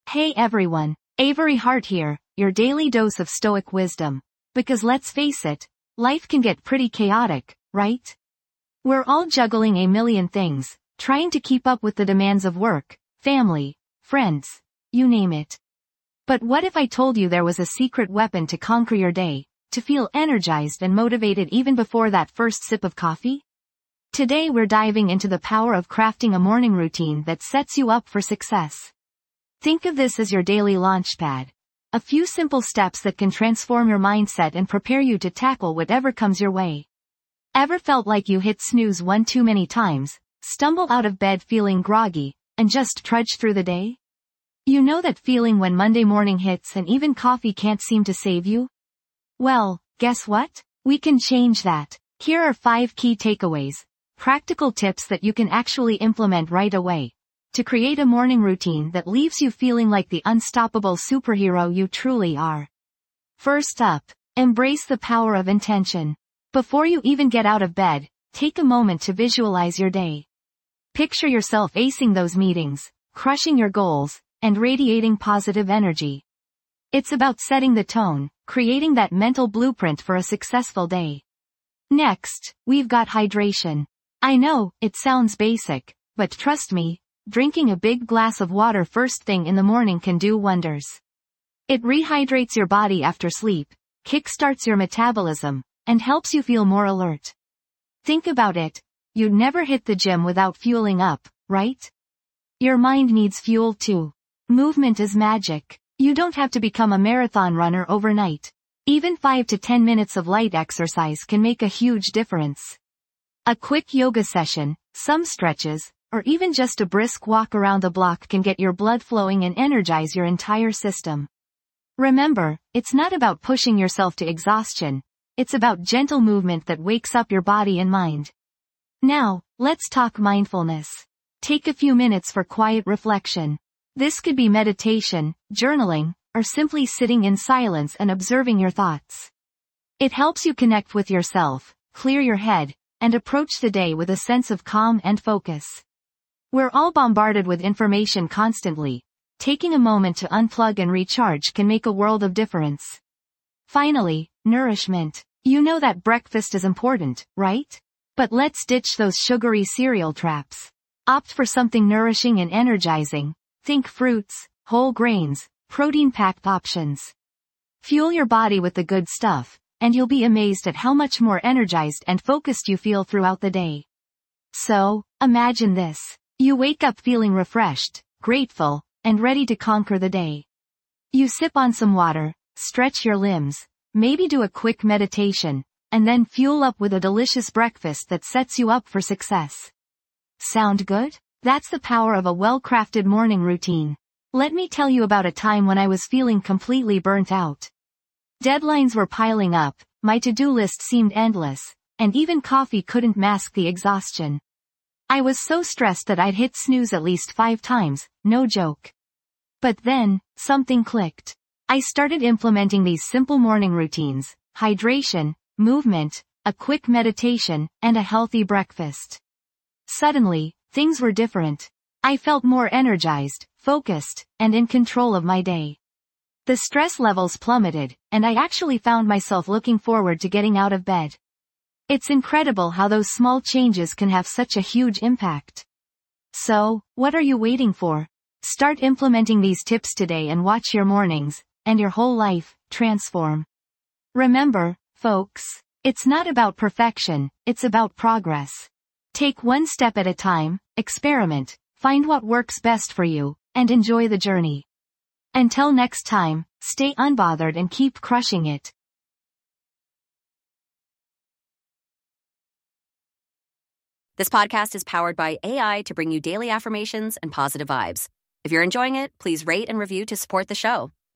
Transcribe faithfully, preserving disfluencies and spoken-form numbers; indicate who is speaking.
Speaker 1: Hey everyone, Avery Hart here, your daily dose of stoic wisdom. Because let's face it, life can get pretty chaotic, right? We're all juggling a million things, trying to keep up with the demands of work, family, friends, you name it. But what if I told you there was a secret weapon to conquer your day, to feel energized and motivated even before that first sip of coffee? Today we're diving into the power of crafting a morning routine that sets you up for success. Think of this as your daily launchpad. A few simple steps that can transform your mindset and prepare you to tackle whatever comes your way. Ever felt like you hit snooze one too many times, stumble out of bed feeling groggy, and just trudge through the day? You know that feeling when Monday morning hits and even coffee can't seem to save you? Well, guess what? We can change that. Here are five key takeaways, practical tips that you can actually implement right away, to create a morning routine that leaves you feeling like the unstoppable superhero you truly are. First up, embrace the power of intention. Before you even get out of bed, take a moment to visualize your day. Picture yourself acing those meetings, crushing your goals, and radiating positive energy. It's about setting the tone, creating that mental blueprint for a successful day. Next, we've got hydration. I know, it sounds basic, but trust me, drinking a big glass of water first thing in the morning can do wonders. It rehydrates your body after sleep, kickstarts your metabolism, and helps you feel more alert. Think about it, you'd never hit the gym without fueling up, right? Your mind needs fuel too. Movement is magic. You don't have to become a marathon runner overnight. Even five to ten minutes of light exercise can make a huge difference. A quick yoga session, some stretches, or even just a brisk walk around the block can get your blood flowing and energize your entire system. Remember, it's not about pushing yourself to exhaustion, it's about gentle movement that wakes up your body and mind. Now, let's talk mindfulness. Take a few minutes for quiet reflection. This could be meditation, journaling, or simply sitting in silence and observing your thoughts. It helps you connect with yourself, clear your head, and approach the day with a sense of calm and focus. We're all bombarded with information constantly. Taking a moment to unplug and recharge can make a world of difference. Finally, nourishment. You know that breakfast is important, right? But let's ditch those sugary cereal traps. Opt for something nourishing and energizing. Think fruits, whole grains, protein-packed options. Fuel your body with the good stuff, and you'll be amazed at how much more energized and focused you feel throughout the day. So, imagine this. You wake up feeling refreshed, grateful, and ready to conquer the day. You sip on some water, stretch your limbs, maybe do a quick meditation, and then fuel up with a delicious breakfast that sets you up for success. Sound good? That's the power of a well-crafted morning routine. Let me tell you about a time when I was feeling completely burnt out. Deadlines were piling up, my to-do list seemed endless, and even coffee couldn't mask the exhaustion. I was so stressed that I'd hit snooze at least five times, no joke. But then, something clicked. I started implementing these simple morning routines: hydration, movement, a quick meditation, and a healthy breakfast. Suddenly, things were different. I felt more energized, focused, and in control of my day. The stress levels plummeted, and I actually found myself looking forward to getting out of bed. It's incredible how those small changes can have such a huge impact. So, what are you waiting for? Start implementing these tips today and watch your mornings, and your whole life, transform. Remember, folks, it's not about perfection, it's about progress. Take one step at a time, experiment, find what works best for you, and enjoy the journey. Until next time, stay unbothered and keep crushing it.
Speaker 2: This podcast is powered by A I to bring you daily affirmations and positive vibes. If you're enjoying it, please rate and review to support the show.